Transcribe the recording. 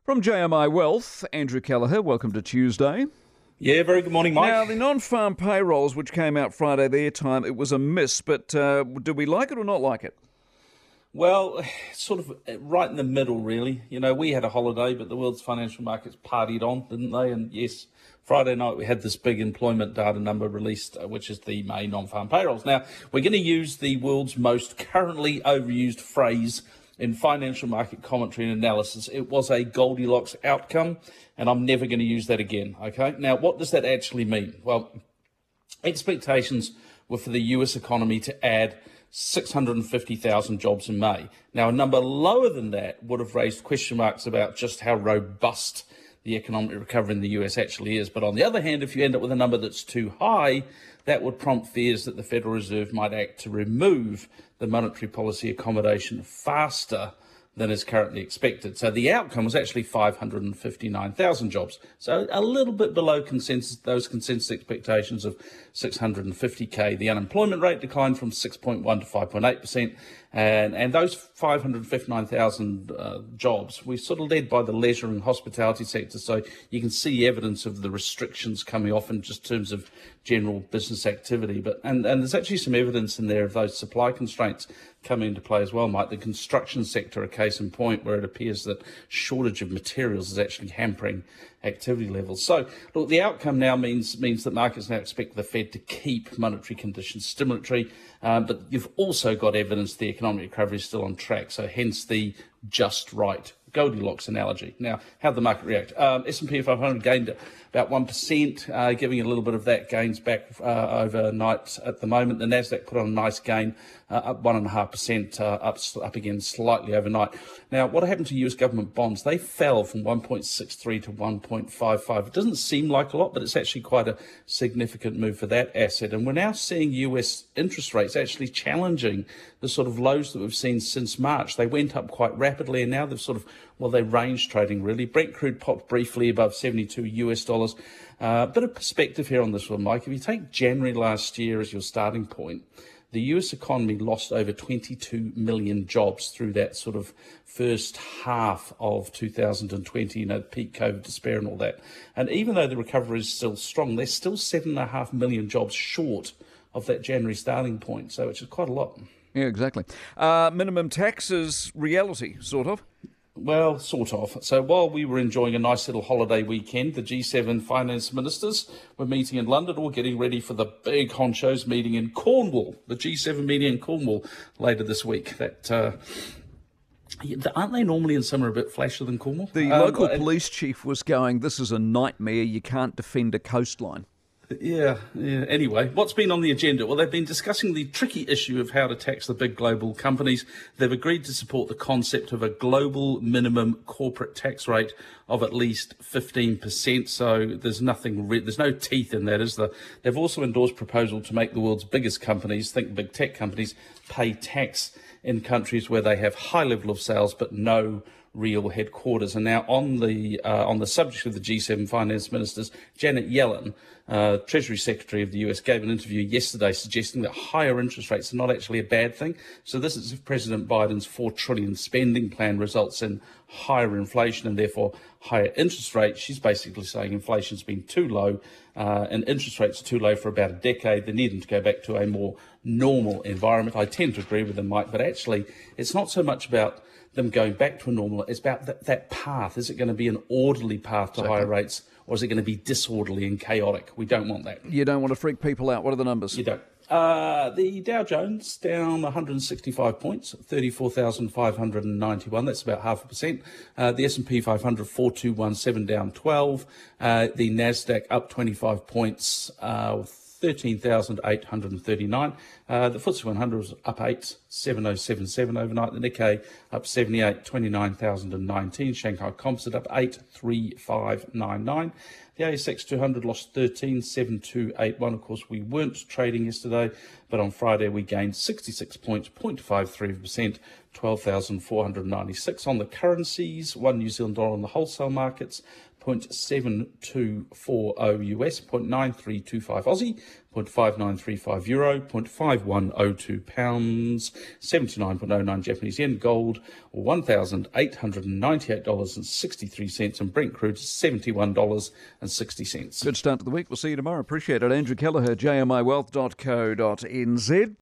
From JMI Wealth, Andrew Kelleher, welcome to Tuesday. Yeah, very good morning, Mike. Now, the non-farm payrolls, which came out Friday their time, it was a miss, but do we like it or not like it? Well, sort of right in the middle, really. You know, we had a holiday, but the world's financial markets partied on, didn't they? And yes, Friday night we had this big employment data number released, which is the May non-farm payrolls. Now, we're going to use the world's most currently overused phrase in financial market commentary and analysis. It was a Goldilocks outcome, and I'm never going to use that again, okay? Now, what does that actually mean? Well, expectations were for the US economy to add 650,000 jobs in May. Now, a number lower than that would have raised question marks about just how robust the economic recovery in the US actually is. But on the other hand, if you end up with a number that's too high, that would prompt fears that the Federal Reserve might act to remove the monetary policy accommodation faster than is currently expected. So the outcome was actually 559,000 jobs. So a little bit below those consensus expectations of 650k. The unemployment rate declined from 6.1 to 5.8%. And those 559,000 jobs, we sort of led by the leisure and hospitality sector. So you can see evidence of the restrictions coming off in just terms of general business activity. And there's actually some evidence in there of those supply constraints coming into play as well, Mike. The construction sector, a case in point, where it appears that shortage of materials is actually hampering activity levels. So, look, the outcome now means that markets now expect the Fed to keep monetary conditions stimulatory, but you've also got evidence the economic recovery is still on track, so hence the just right Goldilocks analogy. Now, how'd the market react? S&P 500 gained about 1%, giving a little bit of that gains back overnight at the moment. The Nasdaq put on a nice gain, up 1.5%, up again slightly overnight. Now, what happened to US government bonds? They fell from 1.63 to 1.55. It doesn't seem like a lot, but it's actually quite a significant move for that asset. And we're now seeing US interest rates actually challenging the sort of lows that we've seen since March. They went up quite rapidly, and now they've sort of, they range trading really. Brent crude popped briefly above $72 US. Bit of perspective here on this one, Mike. If you take January last year as your starting point, the US economy lost over 22 million jobs through that sort of first half of 2020, peak COVID despair and all that. And even though the recovery is still strong, they're still 7.5 million jobs short of that January starting point, so which is quite a lot. Yeah, exactly. Minimum tax is reality, sort of. Well, sort of. So while we were enjoying a nice little holiday weekend, the G7 finance ministers were meeting in London or getting ready for the big honchos meeting in Cornwall, the G7 meeting in Cornwall later this week. Aren't they normally in summer a bit flashier than Cornwall? The local police chief was going, this is a nightmare, you can't defend a coastline. Yeah. Anyway, what's been on the agenda? Well, they've been discussing the tricky issue of how to tax the big global companies. They've agreed to support the concept of a global minimum corporate tax rate of at least 15%. So there's no teeth in that, is there? They've also endorsed proposal to make the world's biggest companies, think big tech companies, pay tax in countries where they have high level of sales but no real headquarters. And now on the subject of the G7 finance ministers, Janet Yellen, Treasury Secretary of the US, gave an interview yesterday suggesting that higher interest rates are not actually a bad thing. So this is if President Biden's $4 trillion spending plan results in higher inflation and therefore higher interest rates. She's basically saying inflation's been too low and interest rates are too low for about a decade. They need them to go back to a more normal environment. I tend to agree with them, Mike, but actually it's not so much about them going back to a normal, it's about that path. Is it going to be an orderly path to higher rates, or is it going to be disorderly and chaotic? We don't want that. You don't want to freak people out. What are the numbers? You don't. The Dow Jones down 165 points, 34,591. That's about 0.5%. The S&P 500 4217 down 12. The Nasdaq up 25 points, 13,839. The FTSE 100 was up 8, 7077 overnight. The Nikkei up 78, 29,019. Shanghai Composite up 8, 3599. The ASX 200 lost 13, 7281. Of course, we weren't trading yesterday, but on Friday we gained 66 points, 0.53% 12,496 on the currencies. 1 New Zealand dollar on the wholesale markets, 0.7240 US, 0.9325 Aussie, 0.5935 euro, 0.5102 pounds, 79.09 Japanese yen. Gold, $1,898.63, and Brent crude, $71.60. Good start to the week. We'll see you tomorrow. Appreciate it. Andrew Kelleher, jmiwealth.co.nz.